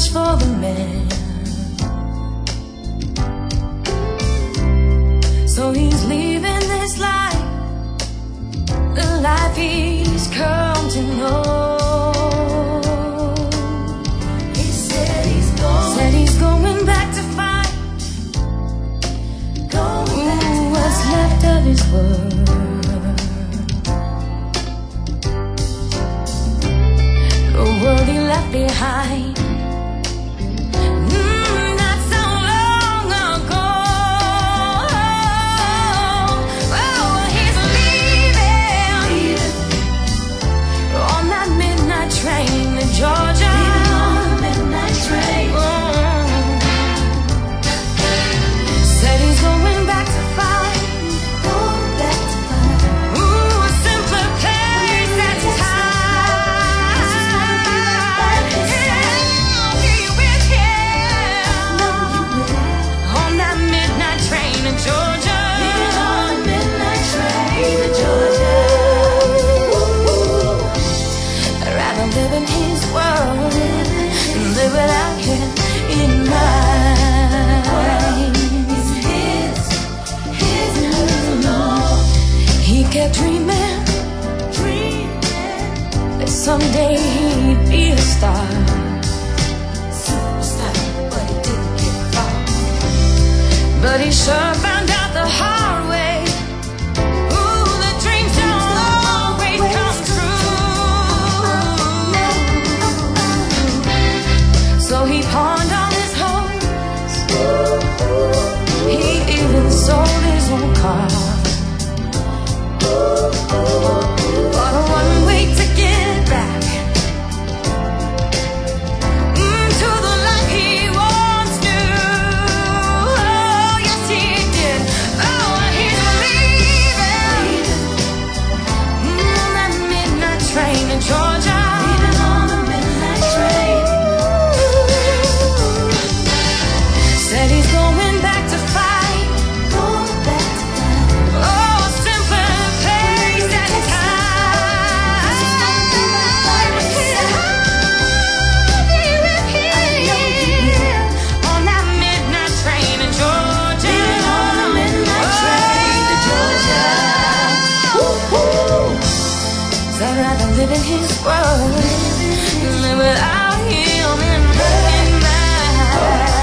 much for the man. So he's leaving this life, the life he's come to know. He said he's going back to fight, what's left of his world. The world he left behind. Georgia, midnight train. Said he's going back to fight, Ooh, a simpler place at time. I'll be with him on that midnight train to Georgia. On the midnight train to Georgia. I'd rather live in his world and live without him in mine. He kept dreaming that someday he'd be a star, superstar, but he didn't get far. But he sure found out the hard way. So he pawned on his hopes, he even sold his own car, for a one-way ticket back to the life he once knew. Oh, yes he did. Oh, he's leaving on that midnight train to Georgia. Leaving on the midnight train. Said he's going back to fight, oh, a simpler place at time. I'll be with him on that midnight train to Georgia. On the midnight train to Georgia. So I'd rather live in his world, live without him in mine.